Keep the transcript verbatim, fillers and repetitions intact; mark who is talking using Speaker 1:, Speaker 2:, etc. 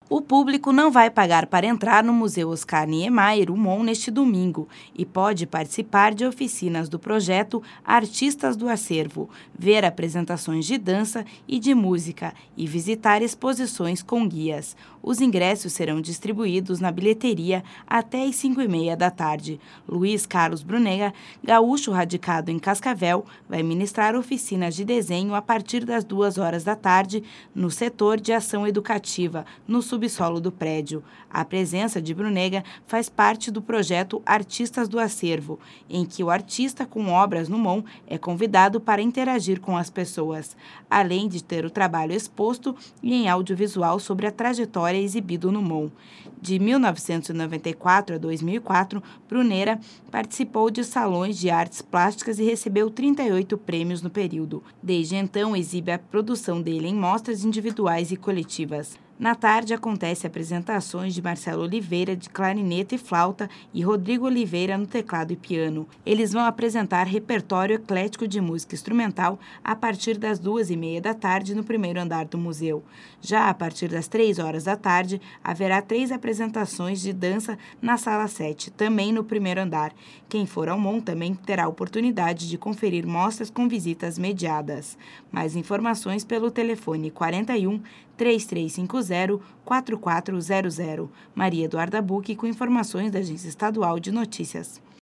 Speaker 1: O público não vai pagar para entrar no Museu Oscar Niemeyer, o M O N, neste domingo e pode participar de oficinas do projeto Artistas do Acervo, ver apresentações de dança e de música e visitar exposições com guias. Os ingressos serão distribuídos na bilheteria até às cinco e meia da tarde. Luiz Carlos Brunega, gaúcho radicado em Cascavel, vai ministrar oficinas de desenho a partir das duas horas da tarde no setor de ação educativa, no subsolo do prédio. A presença de Brunega faz parte do projeto Artistas do Acervo, em que o artista com obras no M O N é convidado para interagir com as pessoas, além de ter o trabalho exposto e em audiovisual sobre a trajetória exibido no M O N. De mil novecentos e noventa e quatro a dois mil e quatro, Brunera participou de salões de artes plásticas e recebeu trinta e oito prêmios no período. Desde então, exibe a produção dele em mostras individuais e coletivas. Na tarde, acontece apresentações de Marcelo Oliveira, de clarineta e flauta, e Rodrigo Oliveira, no teclado e piano. Eles vão apresentar repertório eclético de música instrumental a partir das duas e meia da tarde no primeiro andar do museu. Já a partir das três horas da tarde, haverá três apresentações de dança na sala sete, também no primeiro andar. Quem for ao M O N também terá a oportunidade de conferir mostras com visitas mediadas. Mais informações pelo telefone quarenta e um, três três cinco zero, quatro quatro zero zero. Maria Eduarda Bucchi com informações da Agência Estadual de Notícias.